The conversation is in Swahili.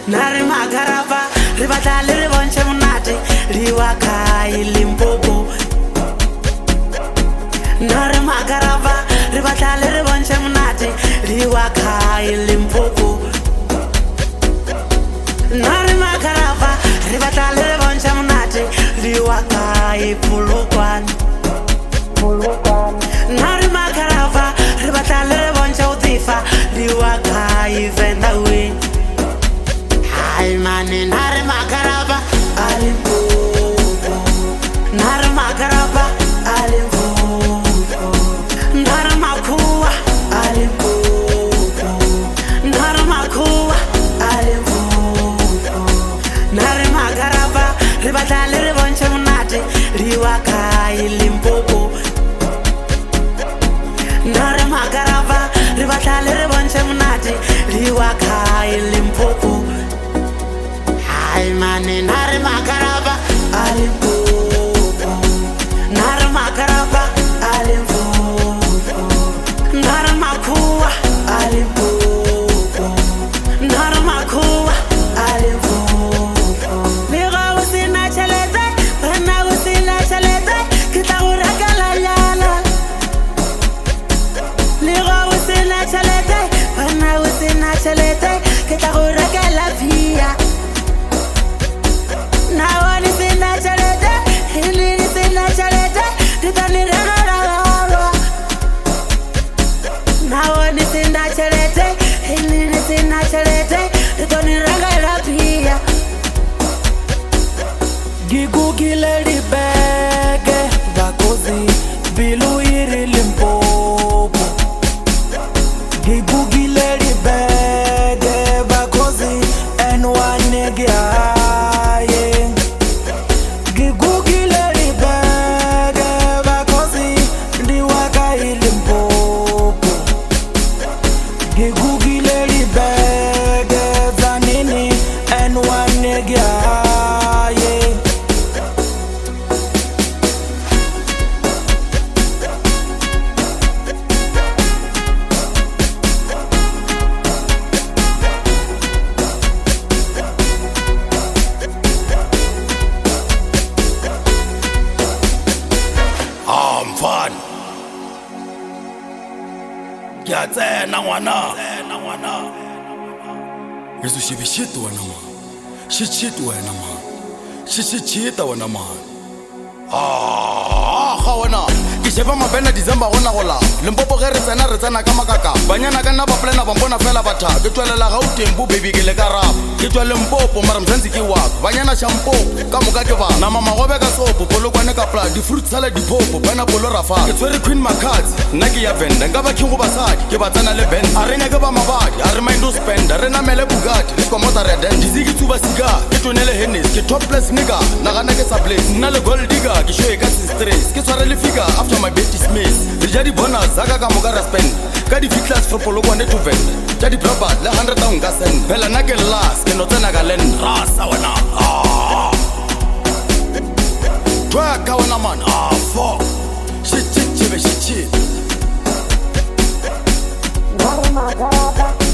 Nare magaraba re batla le re bontshe monate di wa kae Limpopo. Nare magaraba re batla le re bontshe monate di wa kae Limpopo. Nare magaraba re batla le re bontshe monate di wa kae Polokwane. Nare magaraba re batla le re bontshe udifa di wa kae Vendawe. Ay mane nare magaraba Limpopo. Nare magaraba Limpopo. Nare makua Limpopo. Nare makua Limpopo. Nare magaraba re batla le re bontshe monate di wa kae Limpopo. Nare magaraba re batla le re bontshe monate di wa kae Limpopo. Ay mane nare magaraba Limpopo. Nare magaraba Limpopo. Nare makua Limpopo. Nare makua Limpopo. Liga usina chelete, bana usina chelete, kita urakala yala. Liga usina chelete, bana usina chelete, kita urakala via. Now it's in that charity, it's in that charity, it's on the road. Now it's in that charity, it's in that charity, it's on the road. Gigugile di bege, bakozi, bilu iri Limpopo. Gigugile di bege, bakozi, enwanegya. Yatsena ngwana Yesu shibishito wena man Shichito wena man Shichita wena man Khawana ke sheba mabena December gona go la Limpopo ge re tsena ka makaka banyana ka nna ba plana ba mbona fela batha ke tswelela ga utembu baby ke le karapa ke tswa Limpopo mara mzanzi ke wa banyana Shampopo ka moka ke ba na mama gobe ka sopo Polokwane ka pla di fruit salad di popo bana polo rafa ke tswere Queen Makatsi nna ke ya venda nka ba khingo basadi ke ba tsana le band a rena ke ba mabadi a re mind to spend re na mele Bugatti le komota red and diziki tsuba siga ke tonele Hennes ke topless nigga na gana ke sa place nna le gold digger ke shoe ka stress ke tsware le figure after my baby Smith re ja di bonus zaka ka moka ra spend ka di fitlas for Polokwane to vend ja di proper le 100,000 ka send bela na ke last ke no tsena ka len rasa wena Twaka wena man fuck shit Nare magaraba